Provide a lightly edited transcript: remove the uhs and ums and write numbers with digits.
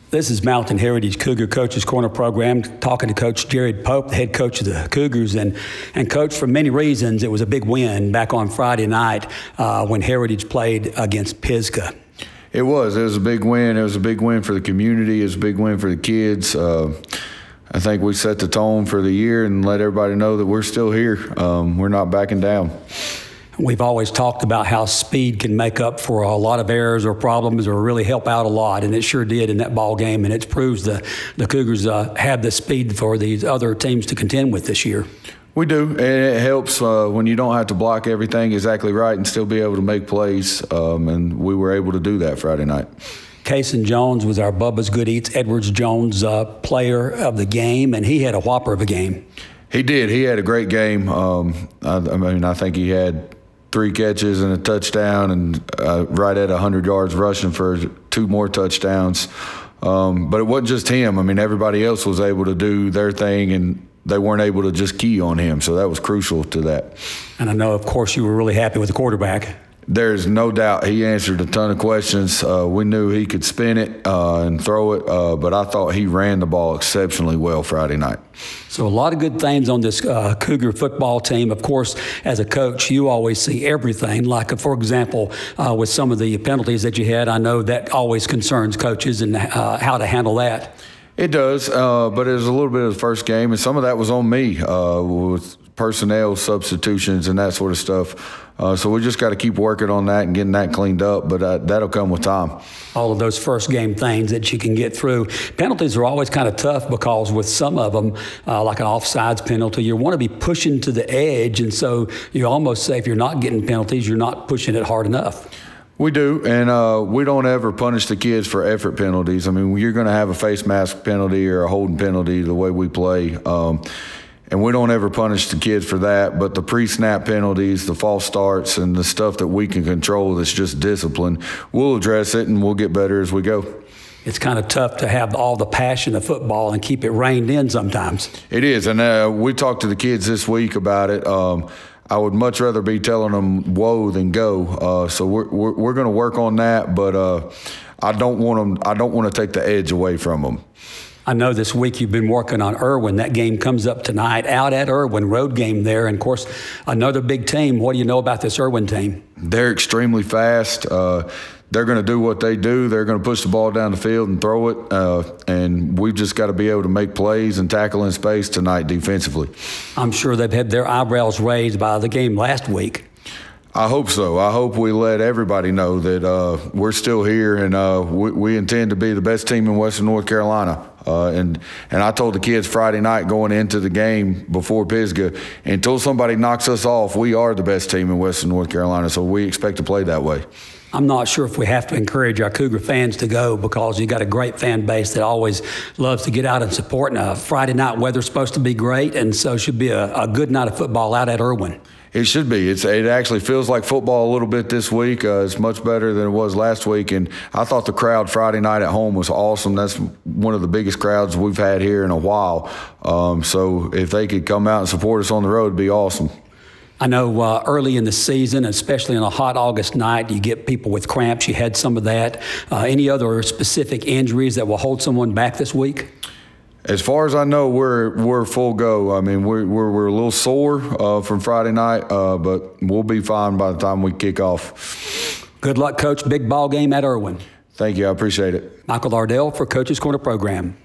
This is Mountain Heritage Cougar Coaches Corner program, talking to Coach Jared Pope, the head coach of the Cougars. And Coach, for many reasons, it was a big win back on Friday night when Heritage played against Pisgah. It was a big win. It was a big win for the community. It was a big win for the kids. I think we set the tone for the year and let everybody know that we're still here. We're not backing down. We've always talked about how speed can make up for a lot of errors or problems or really help out a lot, and it sure did in that ball game, and it proves the Cougars have the speed for these other teams to contend with this year. We do, and it helps when you don't have to block everything exactly right and still be able to make plays, and we were able to do that Friday night. Kason Jones was our Bubba's Good Eats Edwards Jones player of the game, and he had a whopper of a game. He did. He had a great game. I think he had 3 catches and a touchdown and right at 100 yards rushing for 2 more touchdowns. But it wasn't just him. Everybody else was able to do their thing, and they weren't able to just key on him. So that was crucial to that. And I know, of course, you were really happy with the quarterback. There's no doubt he answered a ton of questions. We knew he could spin it and throw it, but I thought he ran the ball exceptionally well Friday night. So a lot of good things on this Cougar football team. Of course, as a coach, you always see everything. Like, for example, with some of the penalties that you had, I know that always concerns coaches and how to handle that. It does, but it was a little bit of the first game, and some of that was on me with personnel substitutions and that sort of stuff. So we just got to keep working on that and getting that cleaned up, but that'll come with time. All of those first game things that you can get through. Penalties are always kind of tough because with some of them, like an offsides penalty, you want to be pushing to the edge, and so you almost say if you're not getting penalties, you're not pushing it hard enough. We do, and we don't ever punish the kids for effort penalties. You're going to have a face mask penalty or a holding penalty the way we play, and we don't ever punish the kids for that. But the pre-snap penalties, the false starts, and the stuff that we can control that's just discipline, we'll address it and we'll get better as we go. It's kind of tough to have all the passion of football and keep it reined in sometimes. It is, and we talked to the kids this week about it. I would much rather be telling them whoa than go. So we're going to work on that, but I don't want to take the edge away from them. I know this week you've been working on Irwin. That game comes up tonight out at Irwin, road game there. And, of course, another big team. What do you know about this Irwin team? They're extremely fast. They're going to do what they do. They're going to push the ball down the field and throw it. And we've just got to be able to make plays and tackle in space tonight defensively. I'm sure they've had their eyebrows raised by the game last week. I hope so. I hope we let everybody know that we're still here and we intend to be the best team in Western North Carolina. And I told the kids Friday night going into the game before Pisgah, until somebody knocks us off, we are the best team in Western North Carolina, so we expect to play that way. I'm not sure if we have to encourage our Cougar fans to go because you got a great fan base that always loves to get out and support. And Friday night weather's supposed to be great, and so should be a good night of football out at Irwin. It should be. It actually feels like football a little bit this week. It's much better than it was last week. And I thought the crowd Friday night at home was awesome. That's one of the biggest crowds we've had here in a while. So if they could come out and support us on the road, it'd be awesome. I know early in the season, especially on a hot August night, you get people with cramps. You had some of that. Any other specific injuries that will hold someone back this week? As far as I know, we're full go. We're a little sore from Friday night, but we'll be fine by the time we kick off. Good luck, Coach. Big ball game at Irwin. Thank you. I appreciate it. Michael Lardell for Coach's Corner Program.